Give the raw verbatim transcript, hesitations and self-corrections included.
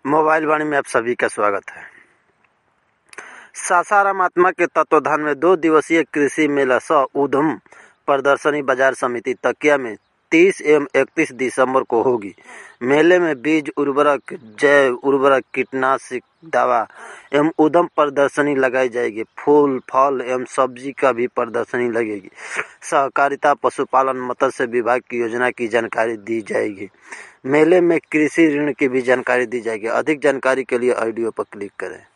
Mobile वाणी में आप सभी का स्वागत है। सासाराम आत्मा के तत्वाधान में दो दिवसीय कृषि मेला सह उद्यम प्रदर्शनी बाजार समिति तकिया में तीस एवं इकतीस दिसंबर को होगी। मेले में बीज उर्वरक, जैव उर्वरक, कीटनाशक दवा एवं उद्यम प्रदर्शनी लगाई जाएगी। फूल, फल एवं सब्जी का भी प्रदर्शनी लगेगी। सहकारिता, पशुपालन, मत्स्य विभाग की योजना की जानकारी दी जाएगी। मेले में कृषि ऋण की भी जानकारी दी जाएगी। अधिक जानकारी के लिए ऑडियो पर क्लिक करें।